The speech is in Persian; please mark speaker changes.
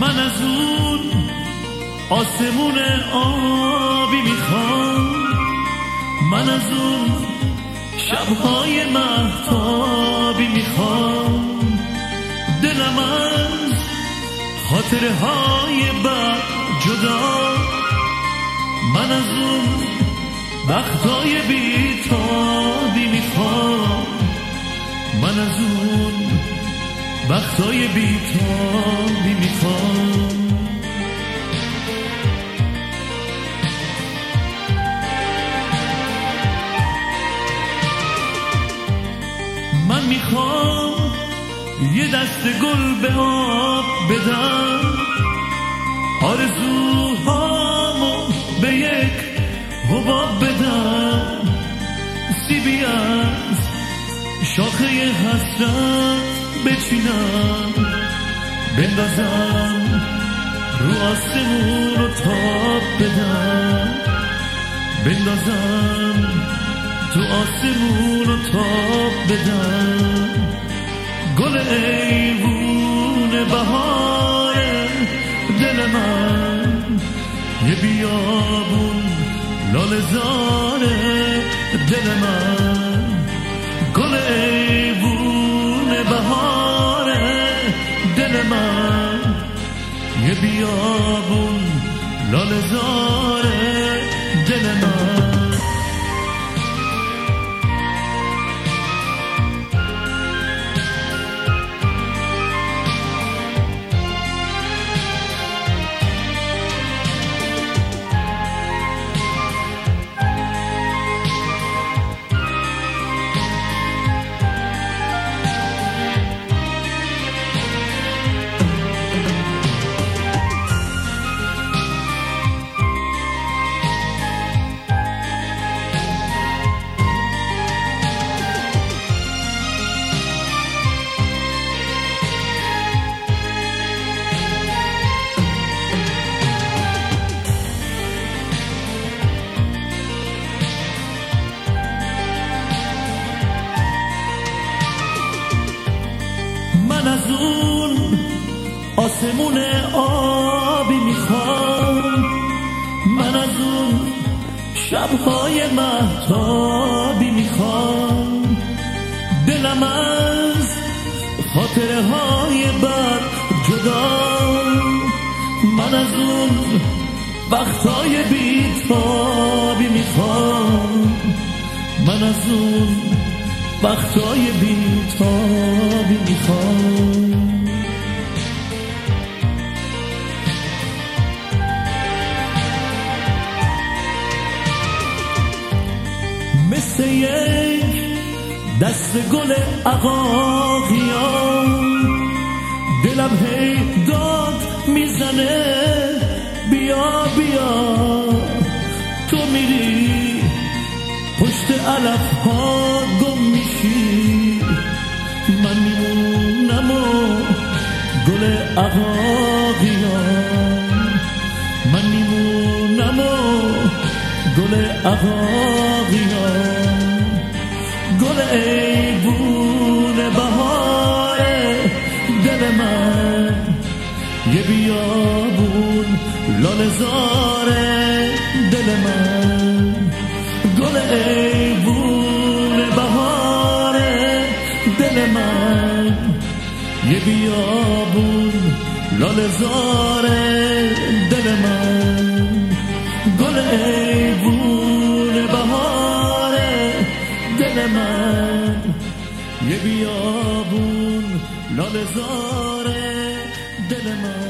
Speaker 1: من از اون آسمون آبی میخوام، من از اون شبهای مهتابی میخوام، دلم از خاطره های بد جدا، من از اون وقتای بیتابی میخوام، من از اون وقتای بیتابی میخوام. من میخوام یه دست گل به آب بدم، آرزوهامو به یک حباب بدم، سیبی از شاخه حسرت بچینم، بندازم رو آسمون رو تاب بدم، بندازم تو آسمون رو تاب بدم. گل ایوون بهار دل من، یه بیابون لاله زار دل من، گل ایوون بهار دل من، یه بیابون لاله زار دل من. من از اون آسمون آبی میخوام، من از اون شبهای مهتابی میخوام، دلم از خاطره های بد جدا، من از اون وقتهای بیتابی میخوام، من از اون وقتای بیتابی میخوام. مثل یک دست گل عقاقیان، دلم هی داد میزنه بیا بیا، تو میری پشت علف ها گم میشی، من میمونم و گل عقاقیان، من میمونم و گل عقاقیان، گل ایوون بهار دل من، یه بیابون لاله زار دل من، گل ایوون بهار دل من، یه بیابون لاله زار دل من، گل ایوون بهار دل من، یه بیابون لاله زار دل من.